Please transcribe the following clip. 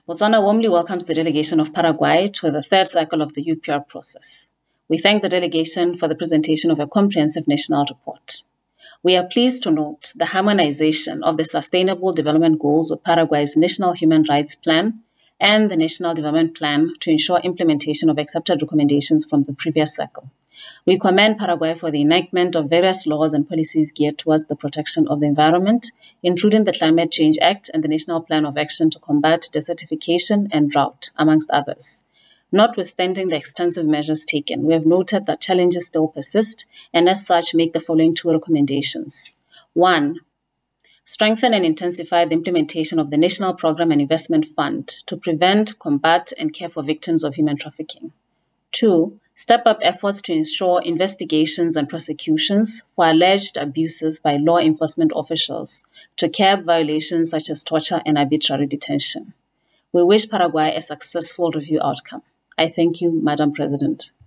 Botswana warmly welcomes the delegation of Paraguay to the third cycle of the UPR process. We thank the delegation for the presentation of a comprehensive national report. We are pleased to note the harmonization of the Sustainable Development Goals with Paraguay's National Human Rights Plan and the National Development Plan to ensure implementation of accepted recommendations from the previous cycle. We commend Paraguay for the enactment of various laws and policies geared towards the protection of the environment, including the Climate Change Act and the National Plan of Action to Combat Desertification and Drought, amongst others. Notwithstanding the extensive measures taken, we have noted that challenges still persist and as such make the following two recommendations. 1. Strengthen and intensify the implementation of the National Program and Investment Fund to prevent, combat, and care for victims of human trafficking. 2. Step up efforts to ensure investigations and prosecutions for alleged abuses by law enforcement officials to curb violations such as torture and arbitrary detention. We wish Paraguay a successful review outcome. I thank you, Madam President.